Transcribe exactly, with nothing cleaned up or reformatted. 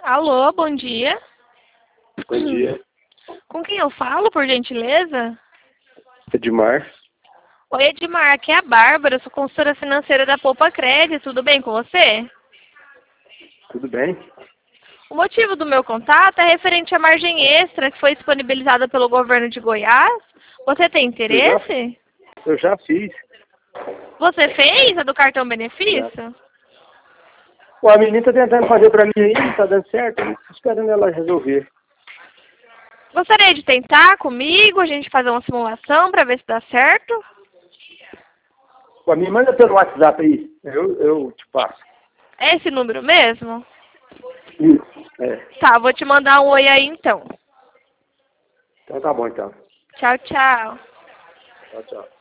Alô, bom dia. Bom dia. Com quem eu falo, por gentileza? Edmar. Oi, Edmar, aqui é a Bárbara, sou consultora financeira da Poupa Crédito, tudo bem com você? Tudo bem? O motivo do meu contato é referente à margem extra que foi disponibilizada pelo governo de Goiás. Você tem Eu já, interesse? eu já fiz. Você fez a do cartão benefício? Pô, a menina tá tentando fazer pra mim aí, não tá dando certo. Eu tô esperando ela resolver. Gostaria de tentar comigo, a gente fazer uma simulação para ver se dá certo? Pô, me manda pelo WhatsApp aí. Eu, eu te passo. É esse número mesmo? Isso. É. Tá, vou te mandar um oi aí então. Então tá bom, então. Tchau, tchau. Tchau, tchau.